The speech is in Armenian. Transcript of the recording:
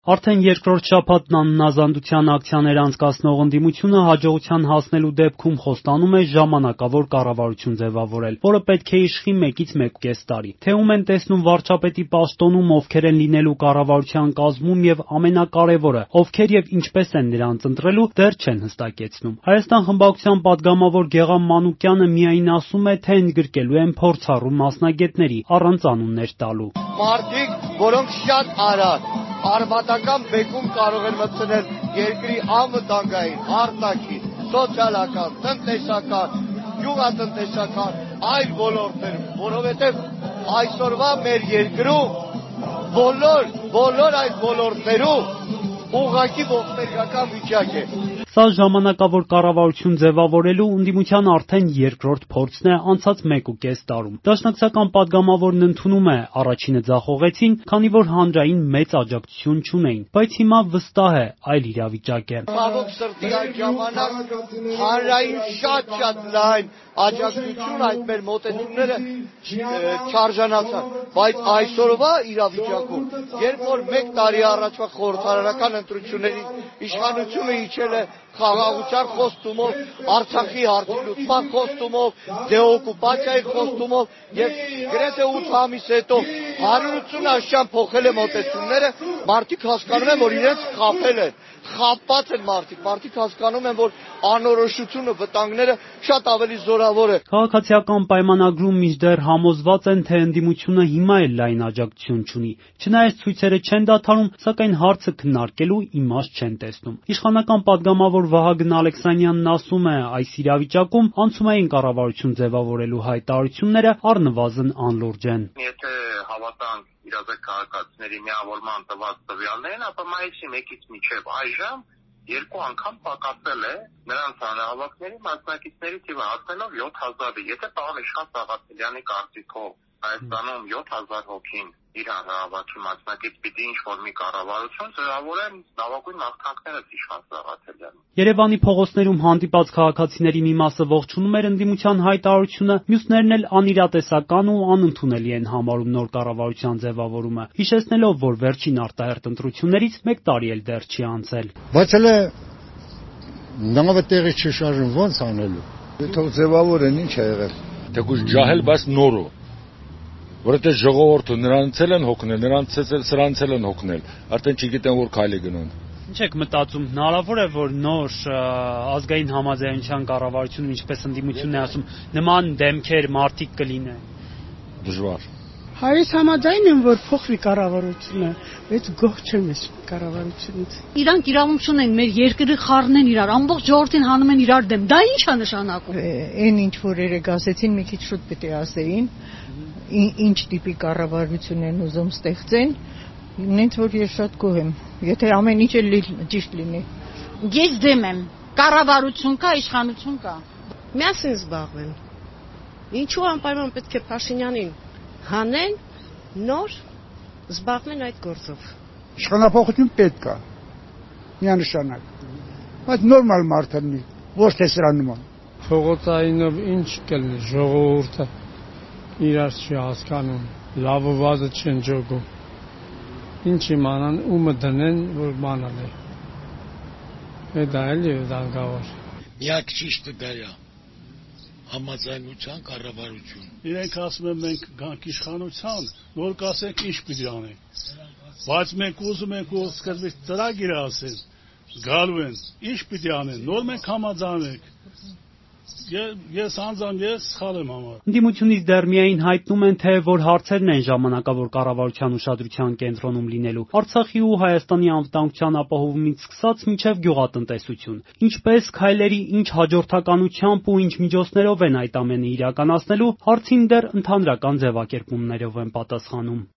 Արդեն երկրորդ շաբաթն անհնազանդության ակցիաներ անցկացնող ընդդիմությունը հաջողության հասնելու դեպքում խոստանում է ժամանակավոր կառավարություն ձևավորել, որը պետք է իշխի 1-1.5 տարի։ Թե ում են տեսնում վարչապետի պաշտոնում, ովքեր են լինելու կառավարության կազմում եւ ամենակարևորը, ովքեր եւ ինչպես են նրանց ընտրելու, դեռ չեն հստակեցնում։ Հայաստան խմբակցության падգամավոր Գեղամ Մանուկյանը միայն ասում է, թե ընդգրկելու են փորձառու մասնագետների, առանց անուններ տալու։ Մարդիկ, որոնք շատ արմատական բեկում կարող են մտցնել երկրի անվտանգային, արտաքին, սոցիալական, տնտեսական, գյուղատնտեսական, այլ ոլորտներում, որովհետև այսօրվա մեր երկրում բոլոր այդ ոլորտներում ուղղակի ողբերգական վիճակ է։ Սա ժամանակավոր կառավարություն ձևավորելու ընդդիմության արդեն երկրորդ փորձն է անցած 1.5 տարում։ Դաշնակցական падգամավորն ընդունում է, առաջինը ձախողեցին, քանի որ հանրային մեծ աջակցություն չունեին, բայց հիմա վստահ է, այլ իրավիճակ է։ Ցավոք սրտի այդ ժամանակ հանրային շատ լայն աջակցություն այդ մեր մոտեցումները չարժանացան, բայց այսօրվա իրավիճակում, երբ որ 1 տարի առաջվա խորհրդարանական ընտրությունների իշխանությունը իջել է խաղաղության խոստումով, Արցախի հարցի լուծման խոստումով, դեօկուպացիայի խոստումով եւ գրեթե 8 ամիս հետո 180 աշճան փոխել է մոտեցումները, մարդիկ հասկանում են, որ իրենց խաբել են, խաբված են մարդիկ հասկանում են, որ անորոշությունը, վտանգները շատ ավելի զորավոր է։ Քաղաքացիական պայմանագրում մինչդեռ համոզված են, թե ընդդիմությունը հիմա էլ լայն աջակցություն չունի։ Չնայած ցույցերը չեն դադարում, սակայն հարցը քննարկելու իմաստ չեն տեսնում։ Իշխանական падգամավոր Վահագն Ալեքսանյանն ասում է, այս իրավիճակում անցումային կառավարություն ձևավորելու հայտարարությունները առնվազն անլուրջ են։ Եթե հավատանք իրազեկ քաղաքացիների միավորման տված տվյալներին, ապա մայիսի 1-ից մինչև այժմ 2 անգամ պակասել է նրանց հանրահավաքների մասնակիցների թիվը, հասնելով 7000-ի։ Եթե պարոն Իշխան Սաղաթելյանի կարծիքով Հայաստանում 7000 հոգին իր հանրահավաքի մասնակից պիտի ինչ-որ մի կառավարություն ձևավորեն, լավագույն մաղթանքները Իշխան Սաղաթելյանին։ Երևանի փողոցներում հանդիպած քաղաքացիների մի մասը ողջունում էր ընդդիմության հայտարարությունը, մյուսներն էլ անիրատեսական ու անընդունելի են համարում նոր կառավարության ձևավորումը, հիշեցնելով, որ վերջին արտահերթ ընտրություններից 1 տարի էլ դեռ չի անցել։ Բայց հələ նավը տեղի չի շարժում, ո՞նց անելու։ Թող ձևավորեն, ինչ է եղել։ Թեկուզ ջահել, բայց նորո։ Որովհետեւ ժողովուրդը նրանցել են հոգնել, սրանցել են հոգնել, արդեն չգիտեն որ քայլ է գնան։ Ինչ եք մտածում, հնարավոր է որ նոր ազգային համաձայնության կառավարությունը, ինչպես ընդդիմությունն է ասում, նման դեմքեր մարդիկ կլինեն։ Դժվար։ Հայերս համաձայն են, որ փոխվի կառավարությունը, բայց գող չեմ ես կառավարությունից։ Իրանք իրավունք չունեն մեր երկրի խառնեն իրար, ամբողջ ժողովրդին հանում են իրար դեմ։ Դա ի՞նչ է նշանակում։ Այն ինչ որ երեք ասեցին, մի քիչ շուտ պետք է ասեին, ինչ տիպի կառավարություն են ուզում ստեղծեն, ինձ որ ես շատ գոհ եմ, եթե ամեն ինչ էլ ճիշտ լինի։ Ես դեմ եմ, կառավարություն կա, իշխանություն կա։ Միասին զբաղվեն։ Ինչու անպայման պետք է Փաշինյանին հանեն, նոր զբաղվեն այդ գործով։ Իշխանապողություն պետք է, միանշանակ, բայց նորմալ մարդ լինի, ոչ թե սրա նման։ Փողոցայինով ինչ կլինի, ժողովուրդը իրար չի հասկանում, լավը վազը չեն ջոգում, ինչ իմանան, ումը դնեն, որ մանալ է, դա էլ է դանգավոր։ Միակ ճիշտը դա է, համաձայնության կառավարություն։ Իրենք ասում են մենք գանք իշխանության, որ կասենք ինչ պիտի անենք, բայց մենք ուզում ենք որ սկզբից ծրագիր ասեն, գալու են, ինչ պիտի անեն, նոր մենք համաձայնենք։ Ես սխալ եմ համար։ Ընդդիմությունից դեռ միայն հայտնում են, թե որ հարցերն են ժամանակավոր կառավարության ուշադրության կենտրոնում լինելու։ Արցախի ու Հայաստանի անվտանգության ապահովումից սկսած մինչև գյուղատնտեսություն։ Ինչպես քայլերի ինչ հաջորդականությամբ ու ինչ միջոցներով են այդ ամենը իրականացնելու, հարցին դեռ ընդհանրական ձևակերպումներով են պատասխանում։